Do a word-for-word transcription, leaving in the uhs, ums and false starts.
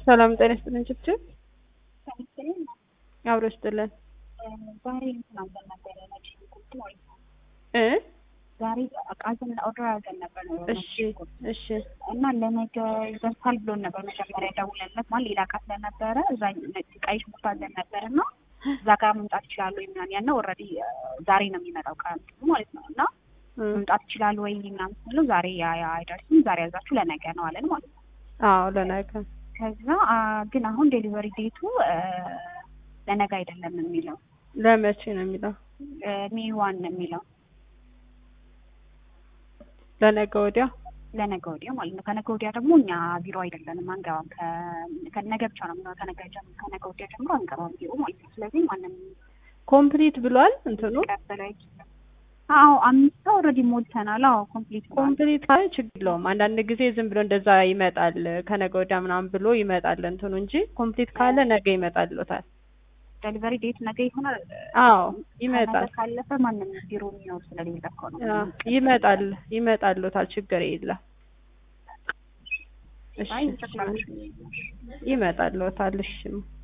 ሰላም ጤና ይስጥልኝ ጭብጭብ አብሮ ይስጥልን ዛሬ እንትን አዘን ነበር ነጭ ሽንኩርት ማለት ነው እ ዛሬ አቃዘን ኦርደር አድርገን ነበር እሺ እሺ እና ለነገ ይደርሳል ብሎን ነበር መጀመሪያ ደውለንለት ማለት ሌላ ዕቃ ስለነበረ እዛ ነጭ ቀይ ሽንኩርት አዘን ነበርና እዛ ጋር መምጣት ይችላል ወይ ምናምን ያለው ኦልሬዲ ዛሬ ነው የሚመጣው ቃል ማለት ነው እና መምጣት ይችላል ወይ ምናምን ስለው ዛሬ ያ ያ አይደርስም ዛሬ ያዛችሁ ለነገ ነው አለን ማለት ነው አዎ ለነገ ከዛ ግን አሁን ዴሊቨሪ ዴቱ ለነገ አይደለም የሚለው ለመቼ ነው የሚለው ሜይ ዋን ነው የሚለው ለነገ ወዲያ ለነገ ወዲያ ማለት ነው ከነገ ወዲያ ደግሞ እኛ ቢሮ አይደለንም አንገባም ከነገ ብቻ ነው የሚሆነው ከነገ ጀምሮ ከነገ ወዲያ ጀምሮ አንገባም ቢሮ ማለት ነው ስለዚህ ማንም ኮምፕሊት ብሏል እንትኑ አዎ አምስት ኦልሬዲ ሞልተናል አዎ ኮምፕሊት ኮምፕሊት አይ ችግር የለውም አንዳንድ ጊዜ ዝም ብሎ እንደዛ ይመጣል ከነገ ወዲያ ምናምን ብሎ ይመጣል እንትኑ እንጂ ኮምፕሊት ካለ ነገ ይመጣልዎታል ዴሊቨሪ ዴት ነገ ይሆናል አዎ ይመጣል ካለፈ ማንም ቢሮ የሚኖር ስለሌለ እኮ ነው ይመጣል ይመጣልዎታል ችግር የለም እሺ ይመጣልዎታል እሺ